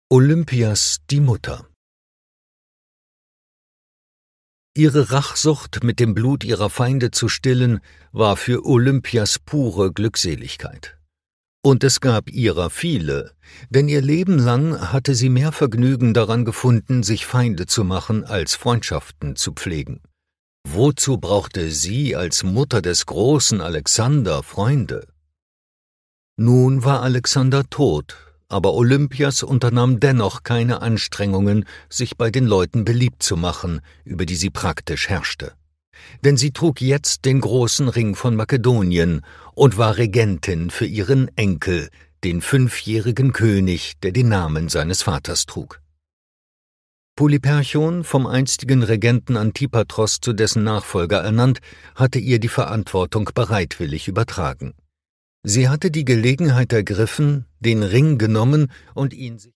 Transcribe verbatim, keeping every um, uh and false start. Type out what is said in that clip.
Olympias die Mutter. Ihre Rachsucht mit dem Blut ihrer Feinde zu stillen, war für Olympias pure Glückseligkeit. Und es gab ihrer viele, denn ihr Leben lang hatte sie mehr Vergnügen daran gefunden, sich Feinde zu machen, als Freundschaften zu pflegen. Wozu brauchte sie als Mutter des großen Alexander Freunde? Nun war Alexander tot, aber Olympias unternahm dennoch keine Anstrengungen, sich bei den Leuten beliebt zu machen, über die sie praktisch herrschte. Denn sie trug jetzt den großen Ring von Makedonien und war Regentin für ihren Enkel, den fünfjährigen König, der den Namen seines Vaters trug. Polyperchon, vom einstigen Regenten Antipatros zu dessen Nachfolger ernannt, hatte ihr die Verantwortung bereitwillig übertragen. Sie hatte die Gelegenheit ergriffen, den Ring genommen und ihn sich